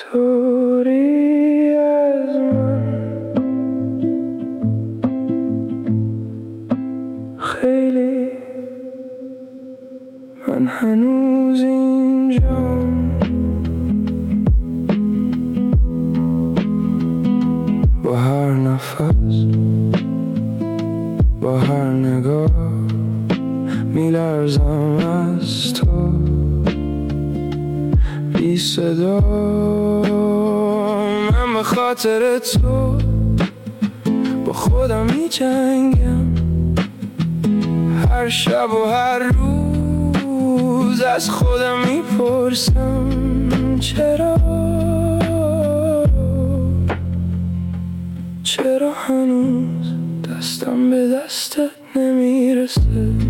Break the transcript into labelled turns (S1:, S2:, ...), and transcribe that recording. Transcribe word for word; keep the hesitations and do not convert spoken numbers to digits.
S1: دوری از من، خیلی من هنوز اینجام، با هر نفس، با هر نگاه میلرزم از تو بی صدا. من به خاطر تو با خودم می جنگم، هر شب و هر روز از خودم می پرسم چرا، چرا هنوز دستم به دستت نمیرسه.